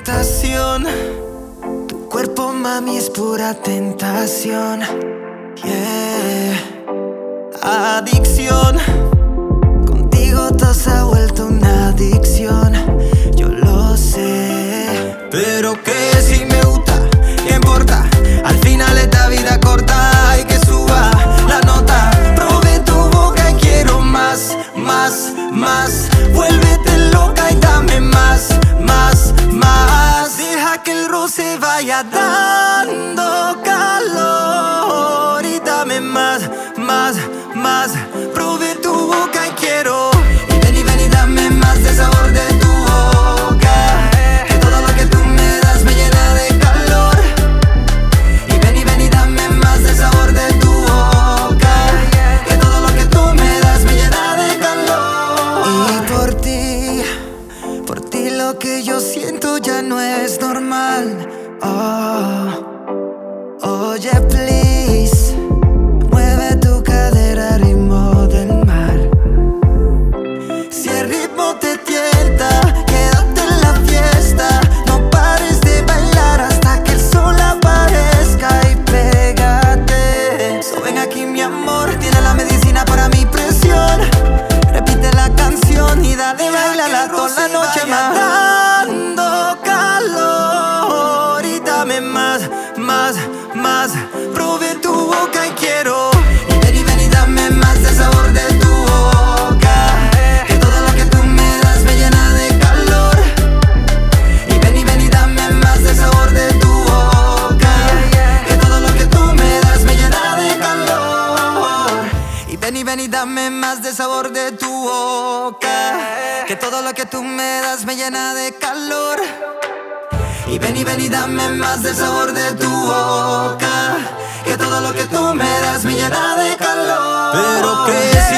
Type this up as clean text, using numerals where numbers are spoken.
tentación. Tu cuerpo, mami, es pura tentación. Yeah. Adicción. Contigo todo se ha vuelto una adicción. Yo lo sé. Pero que si me gusta, ¿qué importa? Al final esta vida corta y que suba la nota. Probé tu boca y quiero más, más, más. Vuélvete loca y dame más, más, más. Deja que el roce vaya dando calor y dame más, más, más. Probé tu boca y quiero. Y ven y dame más de sabor de tu boca. Que todo lo que tú me das me llena de calor. Y ven y dame más de sabor de tu boca. Que todo lo que tú me das me llena de calor. Y por ti lo que yo siento ya no es normal. Oye, please, mueve tu cadera al ritmo del mar. Si el ritmo te tienta, quédate en la fiesta. No pares de bailar hasta que el sol aparezca y pégate. So ven aquí, mi amor, tiene la medicina para mi presión. Repite la canción y dale, bailala toda la noche más. Dando calor y dame más, más, más. Probé tu boca y quiero. Y ven y dame más de sabor de tu boca. Que todo lo que tú me das me llena de calor. Y ven y dame más de sabor de tu boca. Que todo lo que tú me das me llena de calor. Y ven y dame más de sabor de tu boca. Que todo lo que tú me das me llena de calor. Y ven y dame más del sabor de tu boca. Que todo lo que tú me das me llena de calor. Pero que